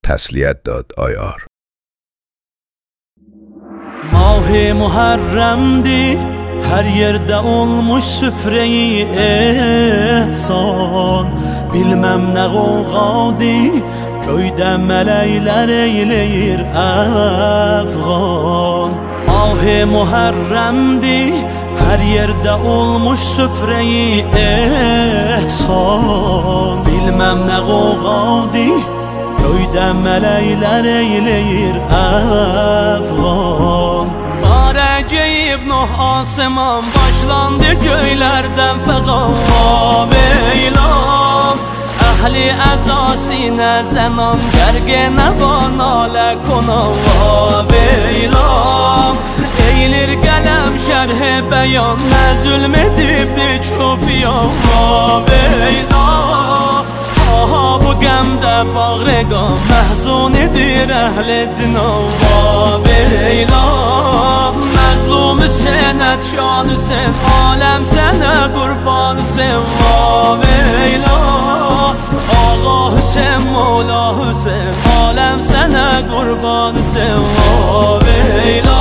تسلیت داد آیار. ماه محرمدی her yerde olmuş süfre-i ehsan. Bilmem ne qoğadi köyde melekler eyleyir Afgan. Ah-ı Muharrem'di her yerde olmuş süfre-i ehsan. Bilmem ne qoğadi köyde melekler eyleyir Afgan. Geyib Nuh asman başlandı göylerden feqan Veylan Ehli əzasinə zənan Gərgənə banalə konan Veylan Eylir qələm şərh-i bəyan Nə zülm edibdi küfiyan Veylan Taha bu qəmdə bağrəqan Məhzun edir əhl-i zinan Veylan Mazlum senet şan sen alem sana kurban sen Veyla Ağa Hüseyin Mola Hüseyin alem sana kurban sen Veyla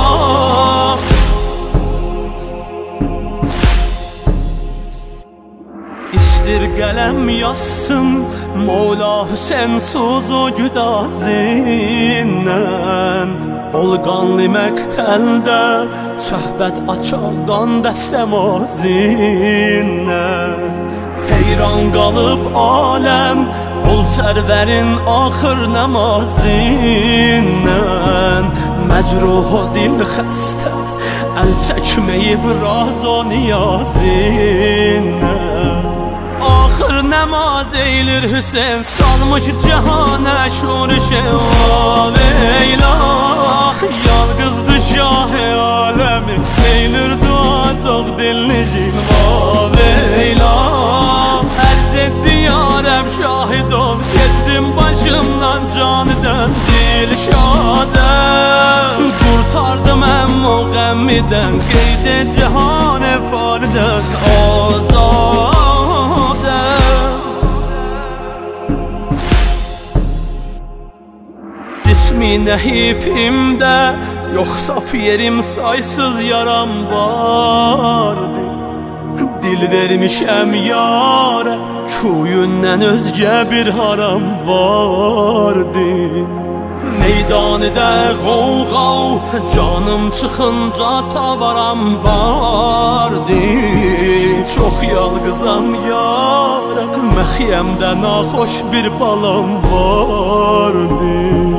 İstir qələm yazsın Mola Hüseyin suzu güdazindən Ol qanlı məktəldə söhbət açaqdan dəstəmazindən Heyran qalıb aləm ol sərvərin axır namazindən Məcruh dil xəstə əl çəkməyib razo niyazindən Axır namaz eylir Hüseyin salmış cihana şuruşe Veyla Yalqızdı şah-ı alemi eylir dua çok dinleyicin Veyla Ərz etdi yarəm şahid ol Getdim başımdan canıdan dilşadən Kurtardım əmmo qəmmidən Qeydə cihan-ı fardən azad Cismi nəhifimdə yoxsaf yerim saysız yaram vardı Dil vermişəm yara Kuyündən özgə bir haram vardı Meydanıda qoğav Canım çıxınca tavaram vardı Çox yalqızam yara Məxiyəmdə naxoş bir balam vardı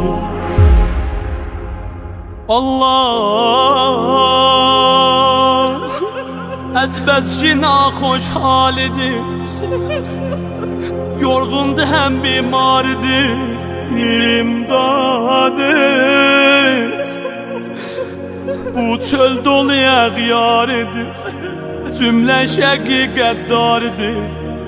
Allah Əzbəs ki naxoş halidir Yorğundu həm bimardır İmdad et Bu çöl dolu əğyarıdır Cümlə şəqi qəddarıdır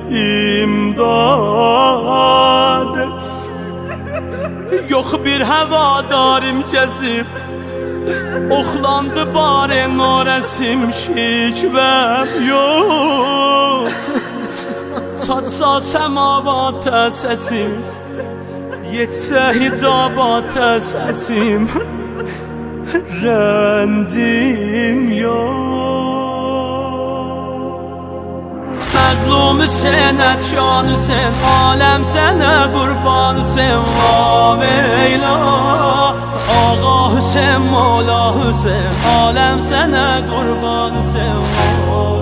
İmdad et Yox bir həvadarim gəzib Oxlandı barə narəsim şikvəm yox Çatsa səmavatə səsim Yetsə hicabata səsim Rəncim yox Məzlum sənət şanı sən Aləm sənə qurban sən Veyla Ağa Hüseyin Mola Hüseyin Aləm sənə qurban sən